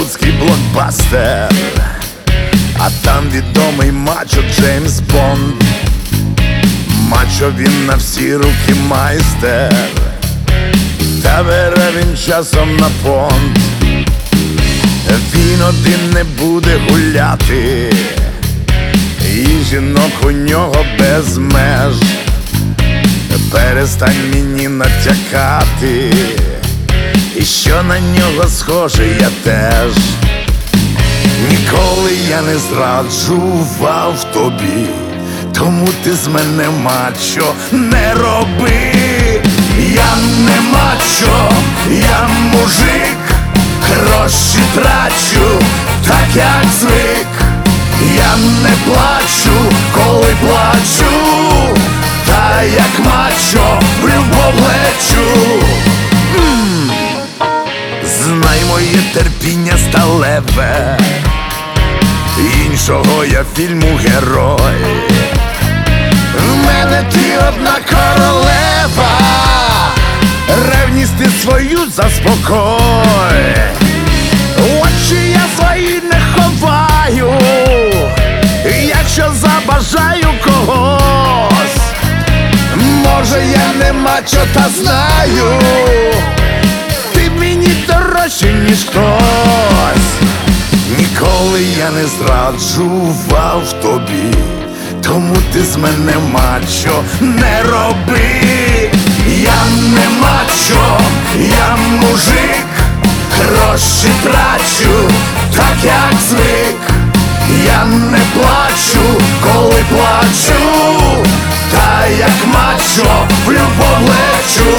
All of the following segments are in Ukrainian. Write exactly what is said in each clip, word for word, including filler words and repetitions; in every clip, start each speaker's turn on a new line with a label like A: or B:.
A: голівудський блокбастер, а там відомий мачо Джеймс Бонд. Мачо він на всі руки майстер, та бере він часом на понт. Він один не буде гуляти, і жінок у нього без меж. Перестань мені натякати, і що на нього схоже я теж. Ніколи я не зраджував тобі, тому ти з мене мачо не роби. Я не мачо, я мужик, гроші трачу, так як звик. Я не плачу, коли плачу, та як мачо в любов лечу. М-м. Знай моє терпіння сталеве, іншого я фільму герой. В мене ти одна королева, ревність ти свою заспокой. Очі я свої не ховаю, якщо забажаю когось. Може я не мачо, та знаю, ти мені дорожче, ніж хтось. Ніколи я не зраджував тобі, тому ти з мене мачо не роби. Я не мачо, я мужик, гроші трачу, так як звик. Я не плачу, коли плачу, та як мачо в любов лечу.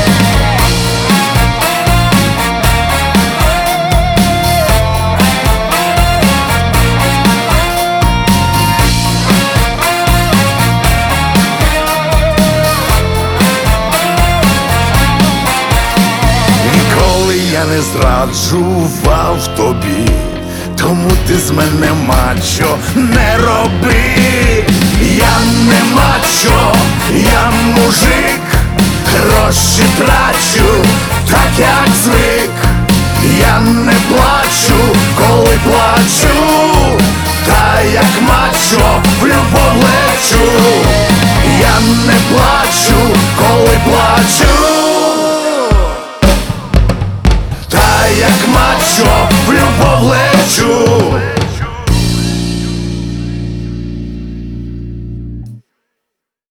A: Я не зраджував тобі, тому ти з мене мачо не роби. Я не мачо, я мужик, гроші трачу, так як звик. Я не плачу, коли плачу, та як мачо в любов лечу. Я не плачу, коли плачу, як мачо